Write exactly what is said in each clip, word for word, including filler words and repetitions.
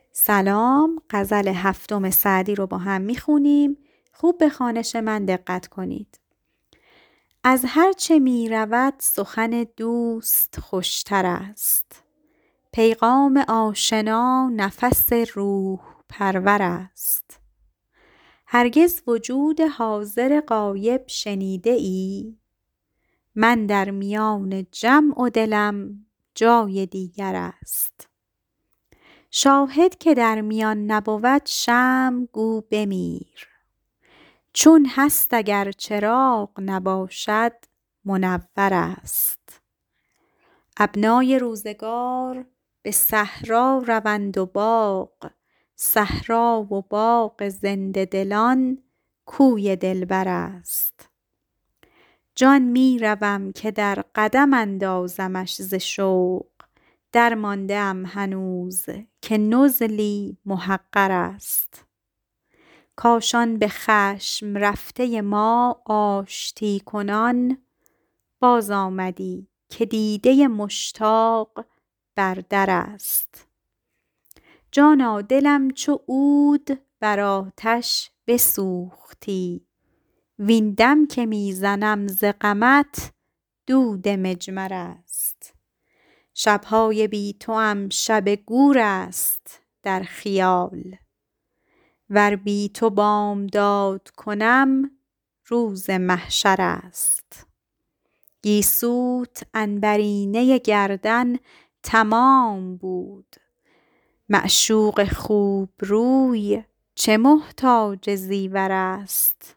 سلام، غزل هفتم سعدی رو با هم میخونیم. خوب به خوانش من دقت کنید. از هر چه می رود سخن دوست خوشتر است. پیغام آشنا نفس روح پرور است. هرگز وجود حاضر غایب شنیده ای؟ من در میان جمع و دلم جای دیگر است. شاهد که در میان نبود شمع گو بمیر. چون هست اگر چراغ نباشد منور است. ابنای روزگار به صحرا روند و باغ، صحرا و باغ زنده دلان کوی دلبر است. جان می روم که در قدم اندازمش ز شوق، درمانده ام هنوز که نزلی محقر است. کاشان به خشم رفته ما آشتی کنان، باز آمدی که دیده مشتاق بر در است. جانا دلم چو عود بر آتش بسوختی، وین دم که می زنم ز غمت دود مجمر است. شبهای بی توام شب گور است در خیال، ور بی تو بامداد کنم روز محشر است. گیسوت عنبرینه گردن تمام بود، معشوق خوب روی چه محتاج زیور است.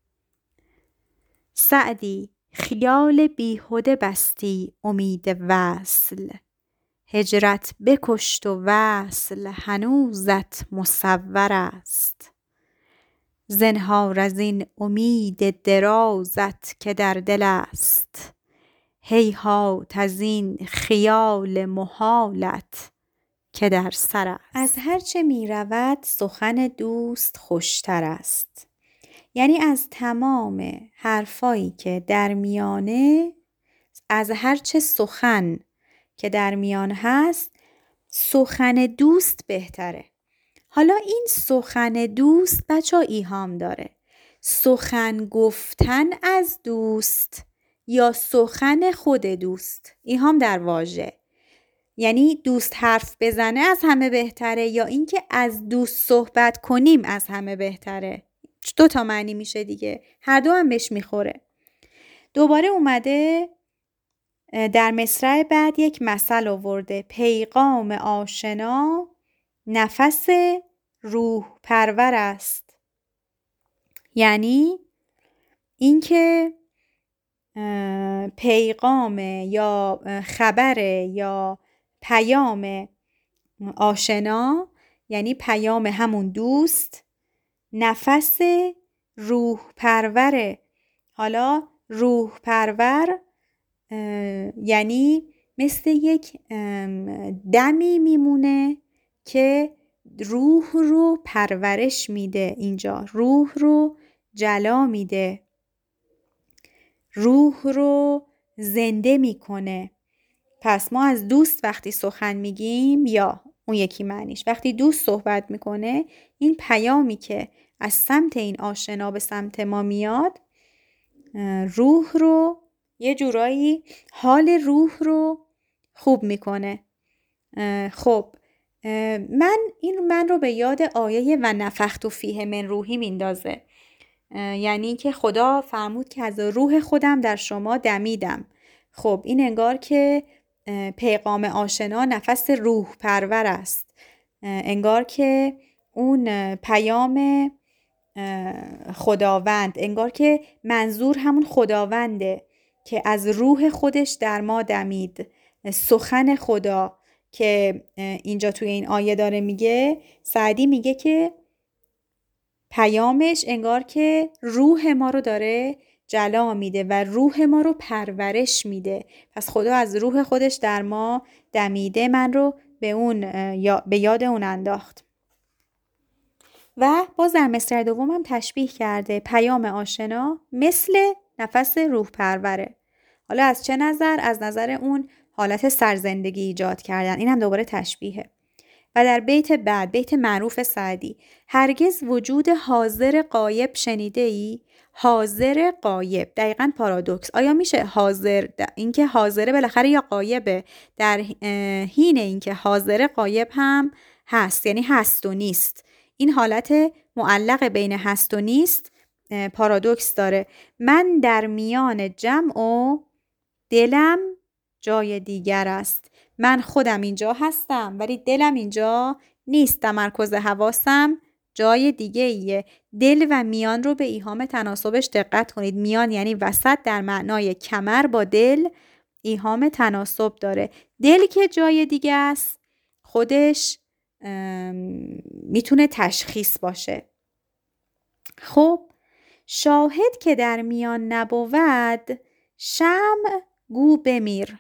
سعدی خیال بیهده بستی امید وصل، هجرت بکشت و وصل هنوزت مصور است. زنهار از این امید درازت که در دل است، هیهات از این خیال محالت که در سر است. از هر چه می رود سخن دوست خوشتر است. یعنی از تمام حرفایی که در میانه، از هر چه سخن که در میان هست سخن دوست بهتره. حالا این سخن دوست بچه ها ایهام داره. سخن گفتن از دوست یا سخن خود دوست؟ ایهام در واژه. یعنی دوست حرف بزنه از همه بهتره یا اینکه از دوست صحبت کنیم از همه بهتره؟ دو تا معنی میشه دیگه، هر دو هم بهش میخوره. دوباره اومده در مصرع بعد یک مثل آورده، پیغام آشنا نفس روح پرور است. یعنی اینکه پیغام یا خبر یا پیام آشنا یعنی پیام همون دوست، نفس روح پروره. حالا روح پرور یعنی مثل یک دمی میمونه که روح رو پرورش میده، اینجا روح رو جلا میده، روح رو زنده میکنه. پس ما از دوست وقتی سخن میگیم یا اون یکی معنیش وقتی دوست صحبت میکنه، این پیامی که از سمت این آشنا به سمت ما میاد روح رو یه جورایی حال روح رو خوب میکنه. خب من این من رو به یاد آیه و نفخت فیه من روحی میندازه. یعنی که خدا فرمود که از روح خودم در شما دمیدم. خب این انگار که پیغام آشنا نفس روح پرور است. انگار که اون پیام خداوند، انگار که منظور همون خداونده که از روح خودش در ما دمید. سخن خدا که اینجا توی این آیه داره میگه، سعدی میگه که پیامش انگار که روح ما رو داره جلا میده و روح ما رو پرورش میده. پس خدا از روح خودش در ما دمیده. من رو به اون یا به یاد اون انداخت. و باز در مصرع دوم هم تشبیه کرده پیام آشنا مثل نفس روح پروره. حالا از چه نظر؟ از نظر اون حالت سرزندگی ایجاد کردن. این هم دوباره تشبیهه. و در بیت بعد، بیت معروف سعدی، هرگز وجود حاضر غایب شنیده ای؟ حاضر غایب، دقیقاً پارادوکس. آیا میشه حاضر، اینکه حاضره بالاخره یا غایبه، در حین اینکه حاضر غایب هم هست، یعنی هست و نیست. این حالت معلق بین هست و نیست پارادوکس داره. من در میان جمع و دلم جای دیگر است. من خودم اینجا هستم ولی دلم اینجا نیست. تمرکز حواسم جای دیگه ایه. دل و میان رو به ایهام تناسبش دقت کنید. میان یعنی وسط، در معنای کمر با دل ایهام تناسب داره. دل که جای دیگه است خودش میتونه تشخیص باشه. خب شاهد که در میان نبود، شمع گو بمیر.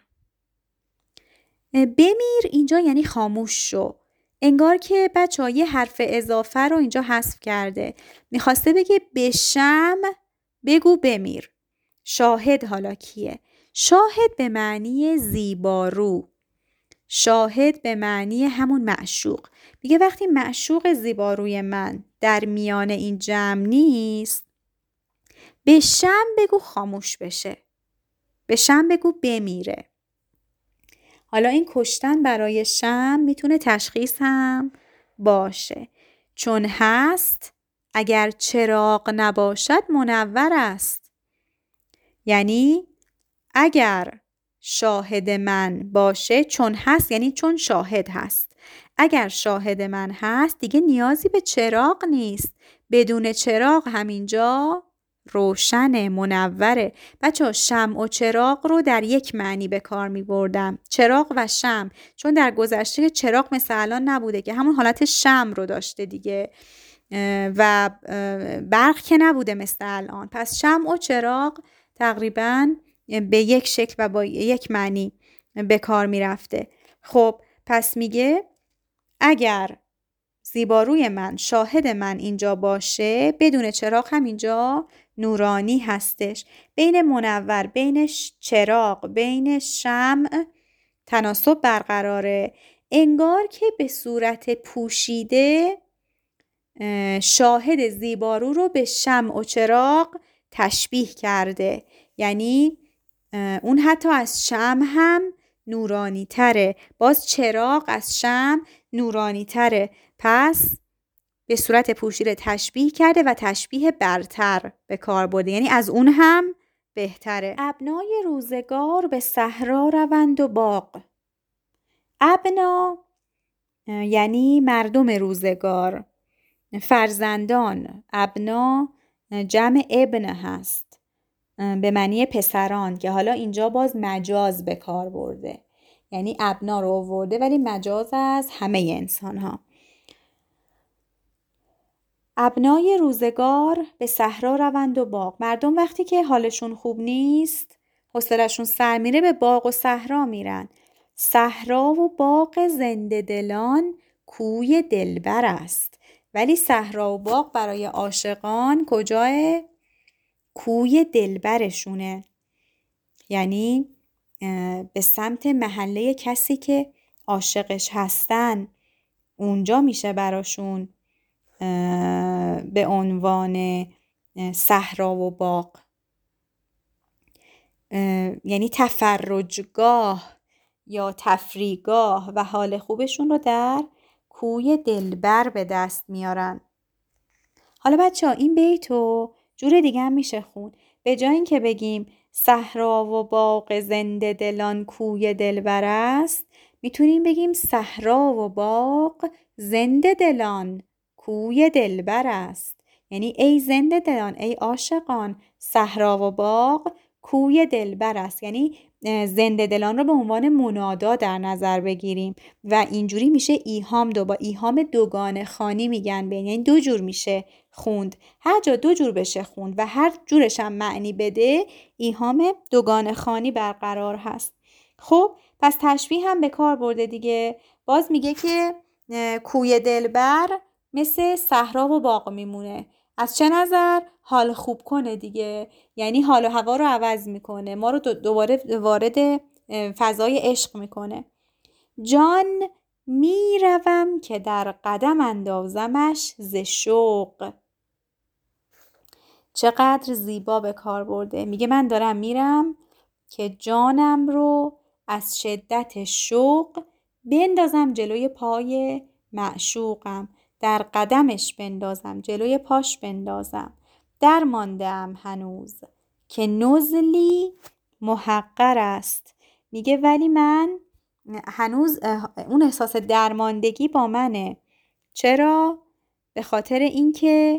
بمیر اینجا یعنی خاموش شو. انگار که بچه ها یه حرف اضافه رو اینجا حذف کرده. میخواسته بگه به شمع بگو بمیر. شاهد حالا کیه؟ شاهد به معنی زیبارو. شاهد به معنی همون معشوق. میگه وقتی معشوق زیباروی من در میان این جمع نیست، به شمع بگو خاموش بشه. به شمع بگو بمیره. حالا این کشتن برای شمع میتونه تشخیص هم باشه. چون هست اگر چراغ نباشد منور است. یعنی اگر شاهد من باشه، چون هست یعنی چون شاهد هست. اگر شاهد من هست دیگه نیازی به چراغ نیست. بدون چراغ همینجا روشن، منوره. بچه شمع و چراغ رو در یک معنی به کار می بردم. چراغ و شمع، چون در گذشته چراغ مثل الان نبوده که همون حالت شمع رو داشته دیگه و برق که نبوده مثل الان. پس شمع و چراغ تقریباً به یک شکل و با یک معنی به کار می رفته. خب پس میگه اگر زیباروی من، شاهد من اینجا باشه، بدون چراغ هم اینجا نورانی هستش. بین منور، بین چراغ، بین شمع تناسب برقراره. انگار که به صورت پوشیده شاهد زیبارو رو به شمع و چراغ تشبیه کرده. یعنی اون حتی از شمع هم نورانی تره. باز چراغ از شمع نورانی تره. پس به صورت پوشیده تشبیه کرده و تشبیه برتر به کار برده، یعنی از اون هم بهتره. ابنای روزگار به صحرا روند و باغ. ابنا یعنی مردم روزگار، فرزندان. ابنا جمع ابن هست به معنی پسران، که حالا اینجا باز مجاز به کار برده. یعنی ابنا رو آورده ولی مجاز از همه انسان ها. ابنای روزگار به صحرا روند و باغ. مردم وقتی که حالشون خوب نیست، حوصله‌شون سر میره، به باغ و صحرا میرن. صحرا و باغ زنده دلان کوی دلبر است. ولی صحرا و باغ برای عاشقان کجاه؟ کوی دلبرشونه. یعنی به سمت محله کسی که عاشقش هستن، اونجا میشه براشون به عنوان صحرا و باغ. یعنی تفرجگاه یا تفریحگاه و حال خوبشون رو در کوی دلبر به دست میارن. حالا بچه ها این بیتو جور دیگه هم میشه خون. به جای این که بگیم صحرا و باغ زنده دلان کوی دلبر است، میتونیم بگیم صحرا و باغ زنده دلان کوی دلبر است. یعنی ای زنده دلان، ای عاشقان، صحرا و باغ کوی دلبر است. یعنی زنده دلان رو به عنوان منادا در نظر بگیریم و اینجوری میشه ایهام دو با ایهام دوگانه خوانی میگن بین. یعنی دو جور میشه خوند. هر جا دو جور بشه خوند و هر جورش هم معنی بده، ایهام دوگانه خوانی برقرار هست. خب پس تشبیه هم به کار برده دیگه. باز میگه که کوی دلبر مثل صحرا و باغ میمونه. از چه نظر؟ حال خوب کنه دیگه. یعنی حال و هوا رو عوض میکنه، ما رو دوباره وارد فضای عشق میکنه. جان می روم که در قدم اندازمش ز شوق. چقدر زیبا به کار برده. میگه من دارم میرم که جانم رو از شدت شوق بندازم جلوی پای معشوقم، در قدمش بندازم، جلوی پاش بندازم. در ماندم هنوز که نزلی محقر است. میگه ولی من هنوز اون احساس درماندگی با منه. چرا؟ به خاطر اینکه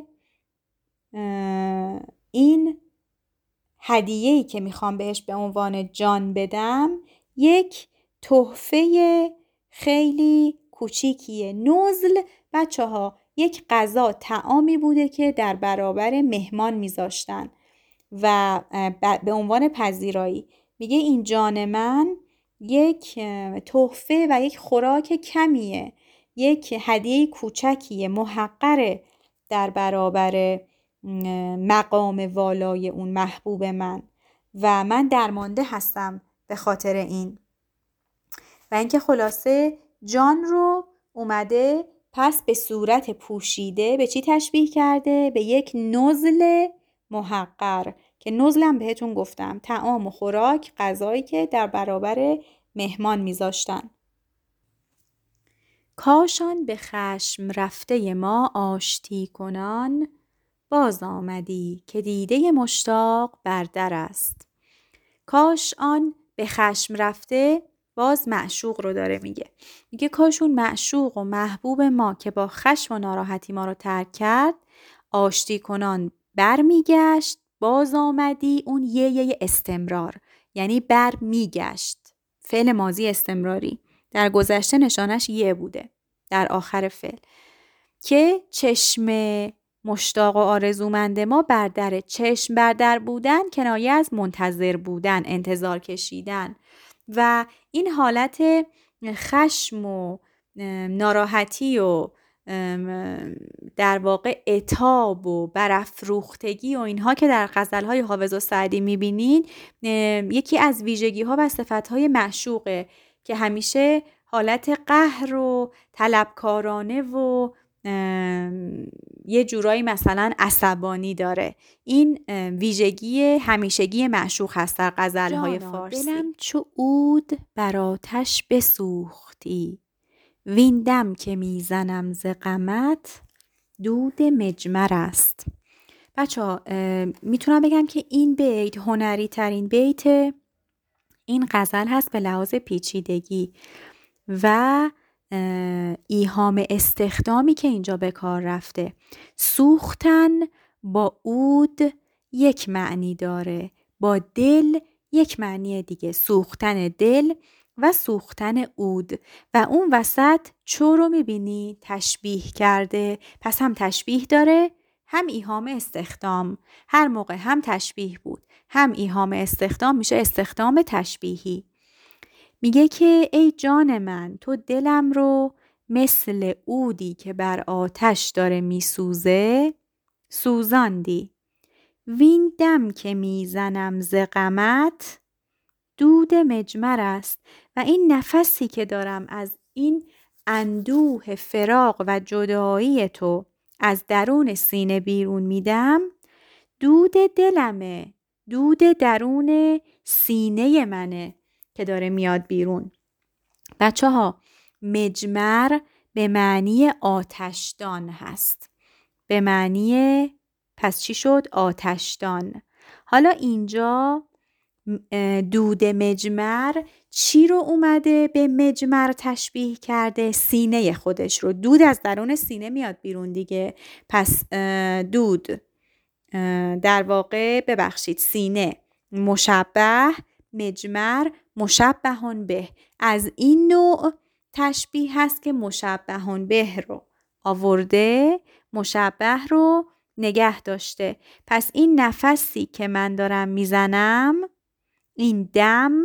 این هدیه‌ای که میخوام بهش به عنوان جان بدم یک تحفه خیلی کوچیکیه. نزل بچه ها یک غذا، طعامی بوده که در برابر مهمان میذاشتن و به عنوان پذیرایی. میگه این جان من یک تحفه و یک خوراک کمیه، یک هدیه کوچکیه، محقره در برابر مقام والای اون محبوب من و من درمانده هستم به خاطر این. و اینکه خلاصه جان رو اومده پس به صورت پوشیده به چی تشبیه کرده؟ به یک نزل محقر، که نزلم بهتون گفتم طعام و خوراک، غذایی که در برابر مهمان میذاشتن. کاشان به خشم رفته ما آشتی کنان، باز آمدی که دیده مشتاق بر در است. کاش آن به خشم رفته، باز معشوق رو داره میگه. میگه کاش اون معشوق و محبوب ما که با خشم و ناراحتی ما رو ترک کرد آشتی کنان بر میگشت. باز آمدی، اون یه یه استمرار، یعنی بر میگشت، فعل ماضی استمراری. در گذشته نشانش یه بوده در آخر فعل، که چشم مشتاق و آرزومند ما بر در. چشم بر در بودن کنایه از منتظر بودن، انتظار کشیدن، و این حالت خشم و ناراحتی و در واقع عتاب و برافروختگی و اینها که در غزلهای حافظ و سعدی میبینین یکی از ویژگی‌ها و صفت‌های معشوقه که همیشه حالت قهر و طلبکارانه و یه جورایی مثلا عصبانی داره. این ویژگی همیشگی معشوق هست در غزل‌های فارسی. دلم چو عود بر آتش بسوختی، وین دم که میزنم ز غمت دود مجمر است. بچه ها میتونم بگم که این بیت هنری ترین بیت این غزل هست به لحاظ پیچیدگی و ایهام استخدامی که اینجا به کار رفته. سوختن با عود یک معنی داره، با دل یک معنی دیگه. سوختن دل و سوختن عود، و اون وسط چو رو میبینی تشبیه کرده. پس هم تشبیه داره هم ایهام استخدام. هر موقع هم تشبیه بود هم ایهام استخدام میشه استخدام تشبیهی. میگه که ای جان من تو دلم رو مثل عودی که بر آتش داره میسوزه سوزاندی. وین دم که میزنم ز غمت دود مجمر است. و این نفسی که دارم از این اندوه فراق و جدایی تو از درون سینه بیرون میدم، دود دلمه، دود درون سینه منه که داره میاد بیرون. بچه ها مجمر به معنی آتشدان هست، به معنی پس چی شد؟ آتشدان. حالا اینجا دود مجمر چی رو اومده به مجمر تشبیه کرده؟ سینه خودش رو. دود از درون سینه میاد بیرون دیگه. پس دود در واقع ببخشید سینه مشبه، مجمر مشبهون به. از این نوع تشبیه هست که مشبهون به رو آورده، مشبه رو نگه داشته. پس این نفسی که من دارم میزنم، این دم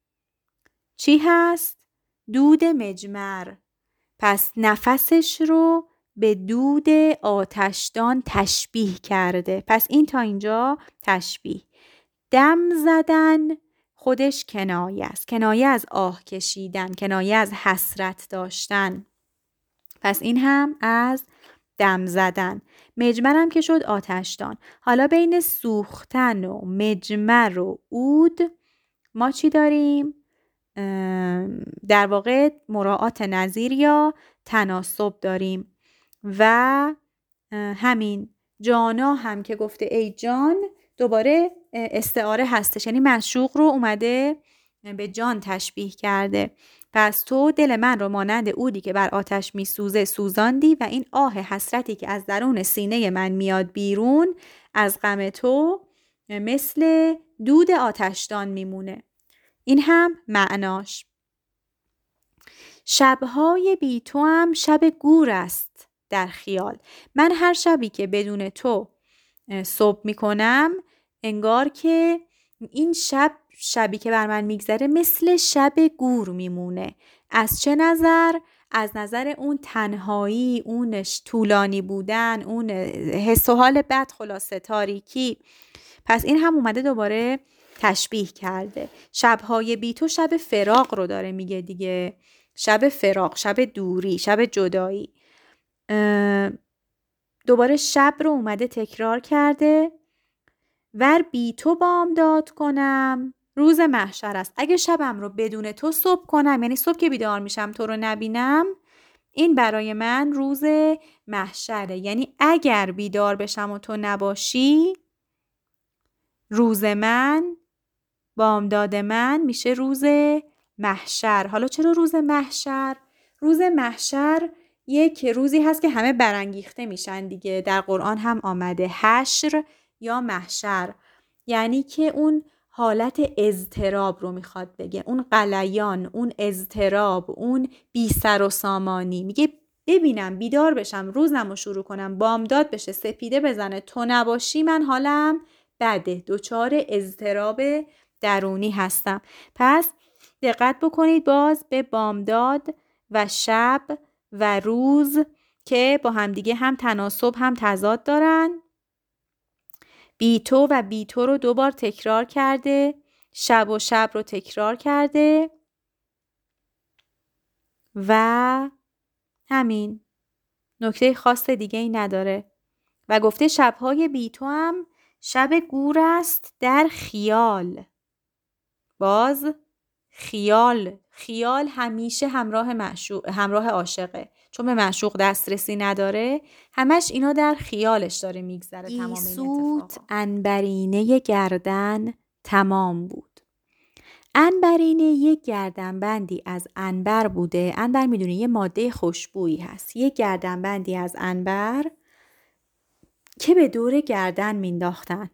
چی هست؟ دود مجمر. پس نفسش رو به دود آتشدان تشبیه کرده. پس این تا اینجا تشبیه. دم زدن خودش کنایه است. کنایه از آه کشیدن، کنایه از حسرت داشتن. پس این هم از دم زدن. مجمرم که شد آتشدان. حالا بین سوختن و مجمر و عود ما چی داریم؟ در واقع مراعات نظیر یا تناسب داریم. و همین جانا هم که گفته ای جان، دوباره استعاره هستش، یعنی معشوق رو اومده به جان تشبیه کرده. پس تو دل من رو مانند عودی که بر آتش می سوزه سوزاندی و این آه حسرتی که از درون سینه من میاد بیرون از غم تو مثل دود آتشدان میمونه. این هم معناش. شبهای بی تو هم شب گور است در خیال. من هر شبی که بدون تو صبح میکنم انگار که این شب شبی که بر من میگذره مثل شب گور میمونه. از چه نظر؟ از نظر اون تنهایی، اونش طولانی بودن، اون حس و حال بد، خلاصه تاریکی. پس این هم اومده دوباره تشبیه کرده. شبهای بی تو شب فراق رو داره میگه دیگه. شب فراق، شب دوری، شب جدایی. دوباره شب رو اومده تکرار کرده. ور بی تو بامداد کنم روز محشر است. اگه شبم رو بدون تو صبح کنم، یعنی صبح که بیدار میشم تو رو نبینم، این برای من روز محشره. یعنی اگر بیدار بشم و تو نباشی، روز من، بامداد من میشه روز محشر. حالا چرا روز محشر؟ روز محشر یک روزی هست که همه برانگیخته میشن دیگه. در قرآن هم آمده حشر یا محشر، یعنی که اون حالت اضطراب رو میخواد بگه، اون غلیان، اون اضطراب، اون بی سر و سامانی. میگه ببینم بیدار بشم، روزم رو شروع کنم، بامداد بشه، سپیده بزنه، تو نباشی، من حالم بده، دچار اضطراب درونی هستم. پس دقت بکنید باز به بامداد و شب و روز که با همدیگه هم تناسب هم تضاد دارن. بی تو و بی تو رو دوبار تکرار کرده، شب و شب رو تکرار کرده و همین، نکته خاص دیگه ای نداره. و گفته شبهای بی تو هم شب گور است در خیال. باز خیال، خیال همیشه همراه معشوق، همراه عاشقه، چون به معشوق دسترسی نداره، همش اینا در خیالش داره میگذره. تمام این اتفاقات. عنبرینه گردن تمام بود. عنبرینه یک گردنبندی از عنبر بوده. عنبر میدونی یه ماده خوشبویی هست. یک گردنبندی از عنبر که به دور گردن مینداختن.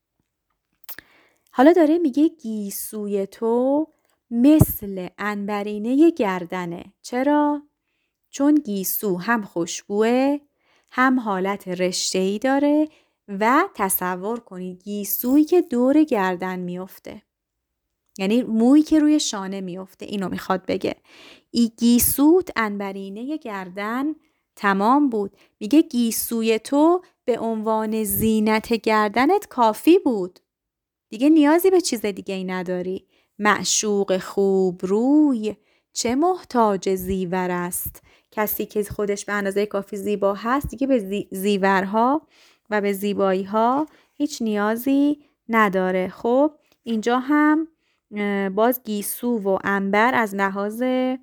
حالا داره میگه گیسوی تو مثل عنبرینه گردنه. چرا؟ چون گیسو هم خوشبوه، هم حالت رشته‌ای داره و تصور کنید گیسویی که دور گردن میفته، یعنی مویی که روی شانه میفته. اینو میخواد بگه. ای گیسوت عنبرینه گردن تمام بود. میگه گیسوی تو به عنوان زینت گردنت کافی بود، دیگه نیازی به چیز دیگه ای نداری. معشوق خوب روی چه محتاج زیور است. کسی که خودش به اندازه کافی زیبا هست دیگه به زی... زیورها و به زیبایی ها هیچ نیازی نداره. خب اینجا هم باز گیسو و عنبر از لحاظ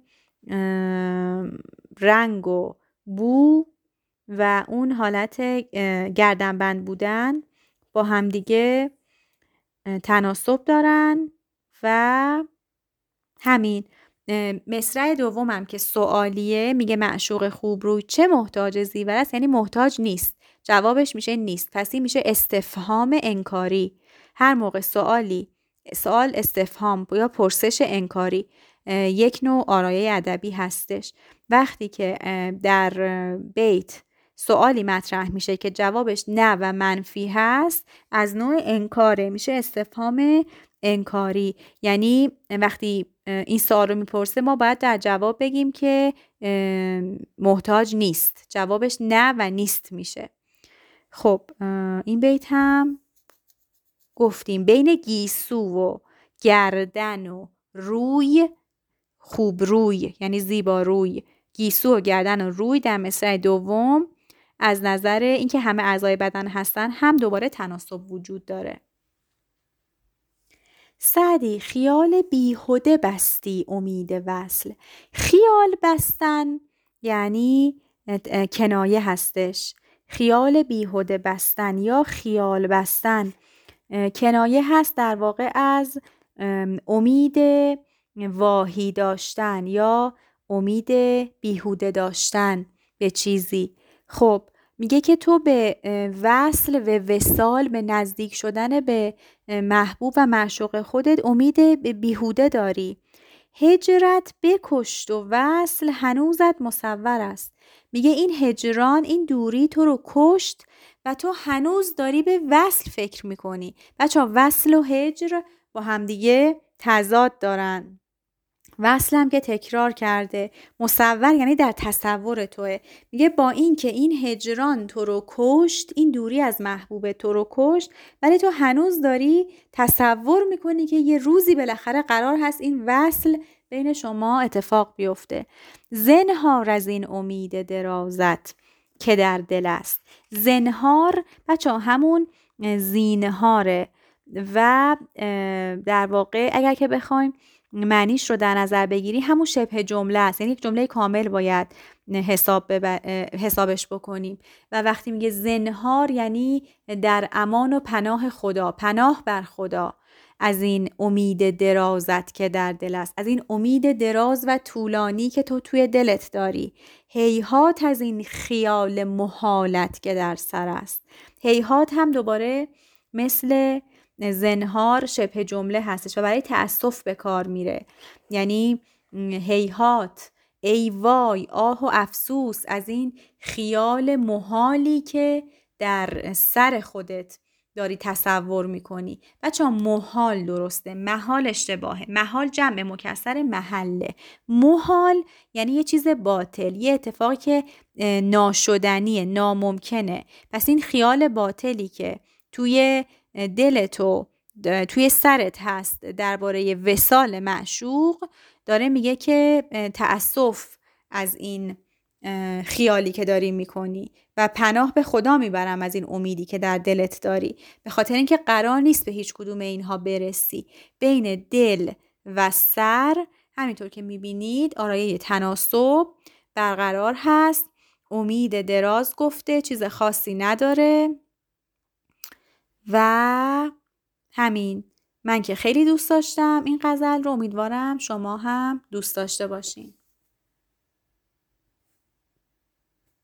رنگ و بو و اون حالت گردنبند بودن با همدیگه تناسب دارن. و همین مصرع دومم که سوالیه، میگه معشوق خوب روی چه محتاج زیور است، یعنی محتاج نیست. جوابش میشه نیست. پس این میشه استفهام انکاری. هر موقع سوالی سوال استفهام یا پرسش انکاری یک نوع آرایه ادبی هستش. وقتی که در بیت سوالی مطرح میشه که جوابش نه و منفی هست، از نوع انکاره، میشه استفهام انکاری. یعنی وقتی این سوال رو میپرسه ما باید در جواب بگیم که محتاج نیست. جوابش نه و نیست میشه. خب این بیت هم گفتیم. بین گیسو و گردن و روی خوب روی یعنی زیبا روی. گیسو و گردن و روی در مصرع دوم از نظر اینکه همه اعضای بدن هستن هم دوباره تناسب وجود داره. سعدی خیال بیهوده بستی امید وصل. خیال بستن یعنی کنایه هستش. خیال بیهوده بستن یا خیال بستن کنایه هست در واقع از امید واهی داشتن یا امید بیهوده داشتن به چیزی. خب میگه که تو به وصل و وصال، به نزدیک شدن به محبوب و معشوق خودت امید بیهوده داری. هجرت بکشت و وصل هنوزت مصور است. میگه این هجران، این دوری تو رو کشت و تو هنوز داری به وصل فکر میکنی. بچه ها وصل و هجر با همدیگه تضاد دارن. وصل هم که تکرار کرده، مصور یعنی در تصور توه. میگه با این که این هجران تو رو کشت، این دوری از محبوب تو رو کشت، ولی تو هنوز داری تصور میکنی که یه روزی بالاخره قرار هست این وصل بین شما اتفاق بیفته. زنهار از این امید درازت که در دل است. زنهار بچه همون زینهاره و در واقع اگر که بخوایم معنیش رو در نظر بگیری همون شبه جمله است، یعنی یک جمله کامل باید حساب حسابش بکنیم. و وقتی میگه زنهار یعنی در امان و پناه خدا، پناه بر خدا از این امید درازت که در دل است، از این امید دراز و طولانی که تو توی دلت داری. هیهات از این خیال محالت که در سر است. هیهات هم دوباره مثل زنهار شبه جمله هستش و برای تأسف به کار میره. یعنی هیهات، ای وای، آه و افسوس از این خیال محالی که در سر خودت داری تصور میکنی. بچه ها محال درسته، محال اشتباهه. محال جمع مکسر محله. محال یعنی یه چیز باطل، یه اتفاقی که ناشدنیه، ناممکنه. پس این خیال باطلی که توی دل تو، توی سرت هست درباره وصال معشوق، داره میگه که تأسف از این خیالی که داری میکنی و پناه به خدا میبرم از این امیدی که در دلت داری، به خاطر اینکه قرار نیست به هیچ کدوم اینها برسی. بین دل و سر همینطور که میبینید آرایه تناسب برقرار هست. امید دراز گفته، چیز خاصی نداره و همین. من که خیلی دوست داشتم این غزل رو، امیدوارم شما هم دوست داشته باشین.